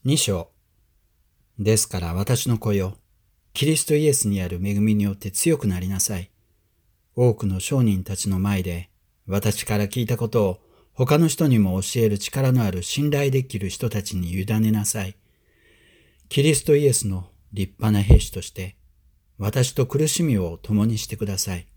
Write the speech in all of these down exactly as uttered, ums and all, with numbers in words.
に章。ですから私の子よ、キリストイエスにある恵みによって強くなりなさい。多くの商人たちの前で私から聞いたことを他の人にも教える力のある信頼できる人たちに委ねなさい。キリストイエスの立派な兵士として私と苦しみを共にしてください。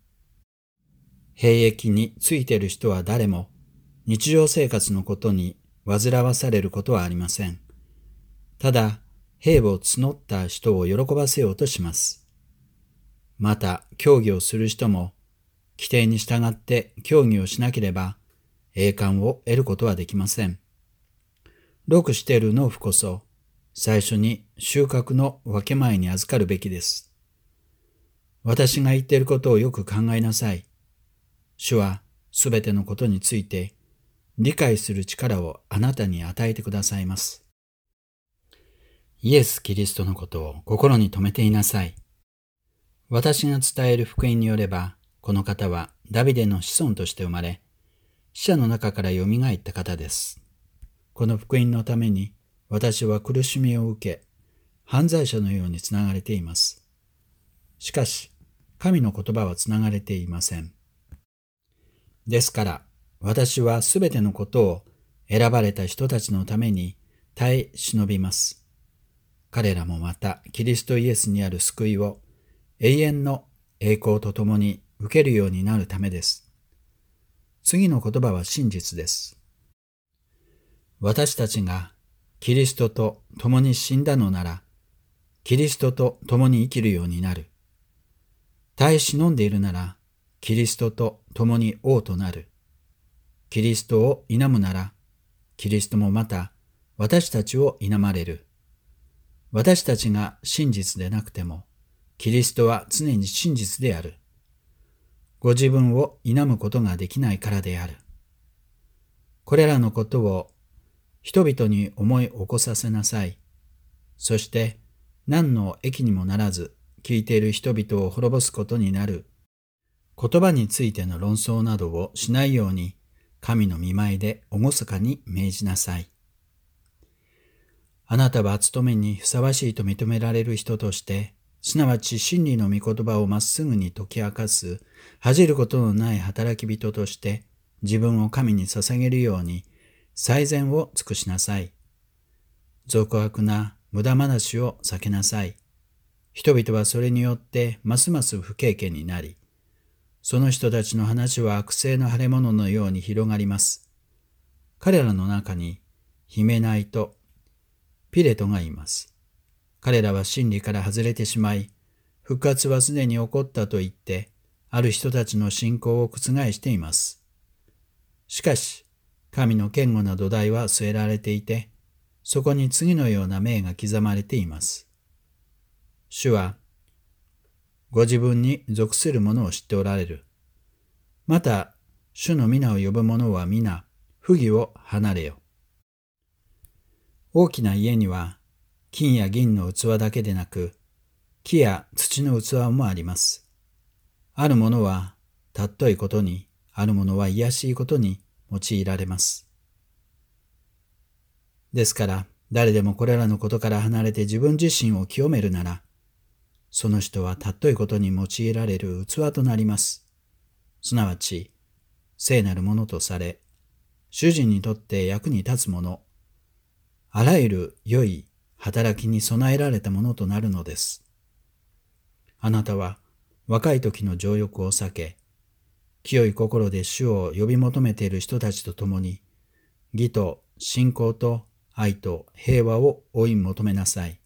兵役についている人は誰も日常生活のことに煩わされることはありません。ただ、兵を募った人を喜ばせようとします。また、競技をする人も、規定に従って競技をしなければ、栄冠を得ることはできません。禄している農夫こそ、最初に収穫の分け前に預かるべきです。私が言っていることをよく考えなさい。主はすべてのことについて、理解する力をあなたに与えてくださいます。イエス・キリストのことを心に留めていなさい。私が伝える福音によれば、この方はダビデの子孫として生まれ、死者の中からよみがえった方です。この福音のために私は苦しみを受け、犯罪者のようにつながれています。しかし、神の言葉はつながれていません。ですから、私はすべてのことを選ばれた人たちのために耐え忍びます。彼らもまたキリストイエスにある救いを永遠の栄光とともに受けるようになるためです。次の言葉は真実です。私たちがキリストと共に死んだのなら、キリストと共に生きるようになる。耐え忍んでいるなら、キリストと共に王となる。キリストを否むなら、キリストもまた私たちを否まれる。私たちが真実でなくても、キリストは常に真実である。ご自分を否むことができないからである。これらのことを人々に思い起こさせなさい。そして何の益にもならず、聞いている人々を滅ぼすことになる言葉についての論争などをしないように、神の御前で厳かに命じなさい。あなたは務めにふさわしいと認められる人として、すなわち真理の御言葉をまっすぐに解き明かす、恥じることのない働き人として、自分を神に捧げるように、最善を尽くしなさい。俗悪な無駄話を避けなさい。人々はそれによってますます不敬虔になり、その人たちの話は悪性の腫れ物のように広がります。彼らの中にヒメナイとピレトがいます。彼らは真理から外れてしまい、復活はすでに起こったと言って、ある人たちの信仰を覆しています。しかし、神の堅固な土台は据えられていて、そこに次のような銘が刻まれています。主は、ご自分に属する者を知っておられる。また、主の皆を呼ぶ者は皆、不義を離れよ。大きな家には、金や銀の器だけでなく、木や土の器もあります。あるものは、尊いことに、あるものは卑しいことに用いられます。ですから、誰でもこれらのことから離れて自分自身を清めるなら、その人は尊いことに用いられる器となります。すなわち、聖なるものとされ、主人にとって役に立つもの、あらゆる良い働きに備えられたものとなるのです。あなたは若い時の情欲を避け、清い心で主を呼び求めている人たちと共に、義と信仰と愛と平和を追い求めなさい。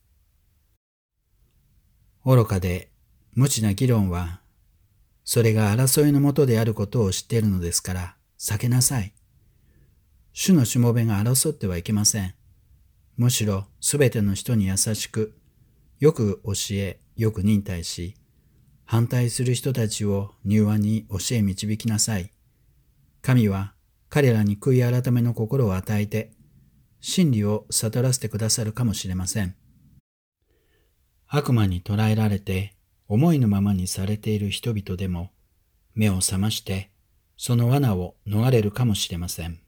愚かで無知な議論は、それが争いのもとであることを知っているのですから、避けなさい。主のしもべが争ってはいけません。むしろすべての人に優しく、よく教え、よく忍耐し、反対する人たちを柔和に教え導きなさい。神は彼らに悔い改めの心を与えて、真理を悟らせてくださるかもしれません。悪魔に捕らえられて思いのままにされている人々でも目を覚ましてその罠を逃れるかもしれません。